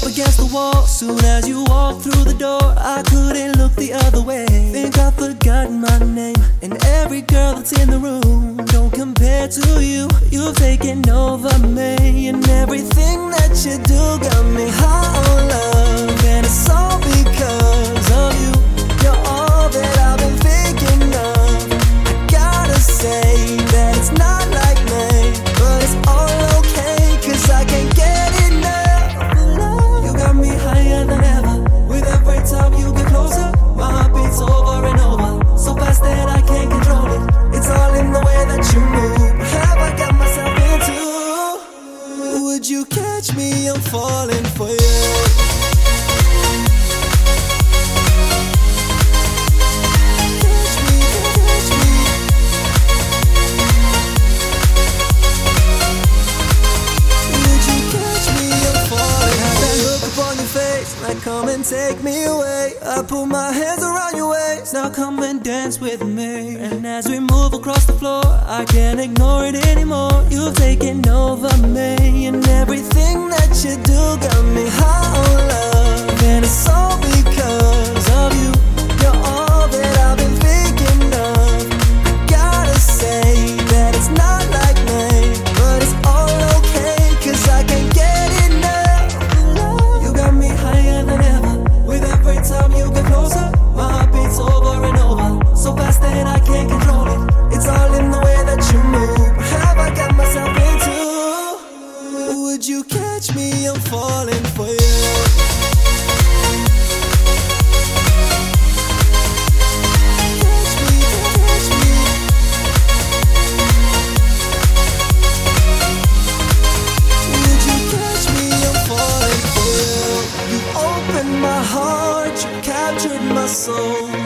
against the wall. Soon as you walked through the door, I couldn't look the other way. Think I've forgotten my name, and every girl that's in the room don't compare to you. You've taken over me, and everything that you do got me high on love. And it's all because of you. You're all that I've been thinking of. I gotta say that it's not like me, but it's all okay, 'cause I can't get enough of love. You got me higher than ever. With every time you get closer, my heart beats over and over, so fast that I can't control it. It's all in the way that you move. Have I got myself into? Would you catch me? I'm falling for you. Come and take me away. I put my hands around your waist. Now come and dance with me. And as we move across the floor, I can't ignore it anymore. You've taken over me, and everything that you do got me high on love. And it's all because of you. You're all that I've been thinking of. I gotta say that it's not like me, but it's all okay, 'cause I can't get enough of love. You got me higher than ever. With every time you get closer, my heart beats over and over, so fast that I can't control it. It's all in the way that you move. Have I got myself into? Would you catch me? I'm falling for you. My heart, you captured my soul.